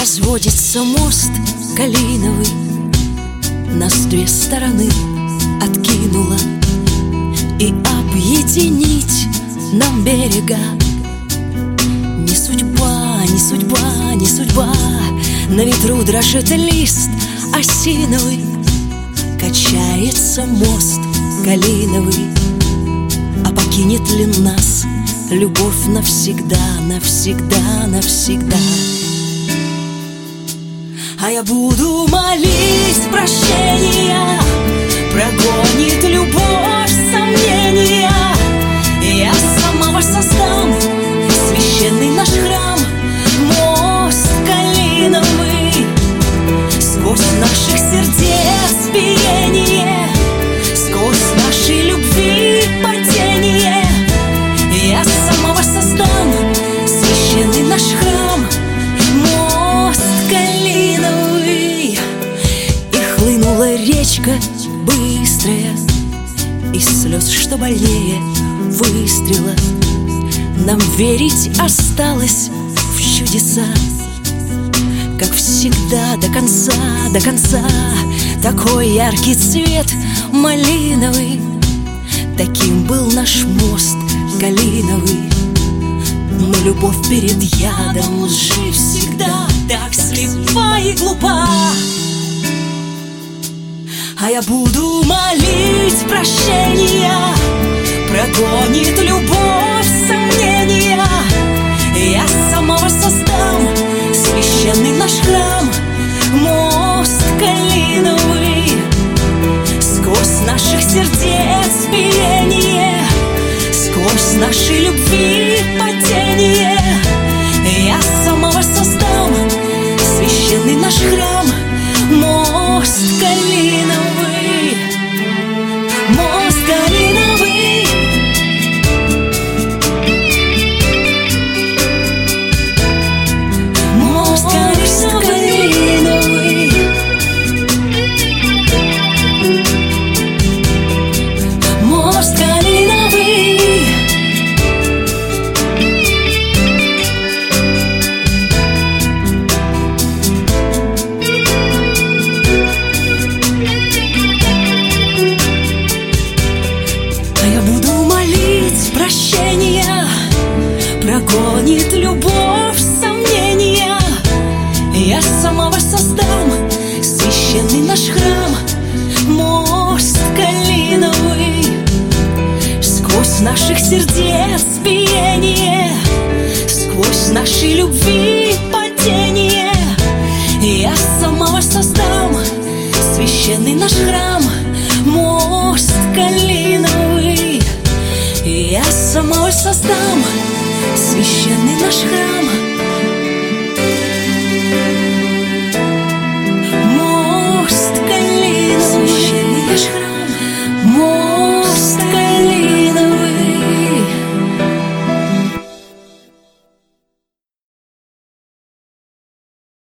Разводится мост калиновый, нас с две стороны откинуло, и объединить нам берега не судьба, не судьба, не судьба. На ветру дрожит лист осиновый, качается мост калиновый. А покинет ли нас любовь навсегда, навсегда, навсегда? А я буду молить прощения, прогонит любовь сомнения. Я сама воссоздам священный наш храм, мост калиновый. Сквозь наших сердец биение, сквозь нашей любви падение. Я сама воссоздам священный наш храм, мост калиновый. И хлынула речка быстрая, из слез, что больнее выстрела. Нам верить осталось в чудеса, как всегда, до конца, до конца. Такой яркий цвет малиновый, таким был наш мост калиновый. Но любовь перед ядом лжи всегда так слепа и глупа. А я буду молить прощения, прогонит любовь сомнения. Я сама воссоздам священный наш храм, мост калиновый. Сквозь наших сердец биение, сквозь нашей любви падение. Я сама воссоздам священный наш храм, мост калиновый, мост калиновый. Мост калиновый, мост калиновый. А я буду молить прощения, прогонит любовь сомнения. Я сама воссоздам священный наш храм, мост калиновый. Сквозь наших сердец биение, сквозь нашей любви падение. Я сама воссоздам священный наш храм, мост калиновый. Я сама воссоздам священный наш храм,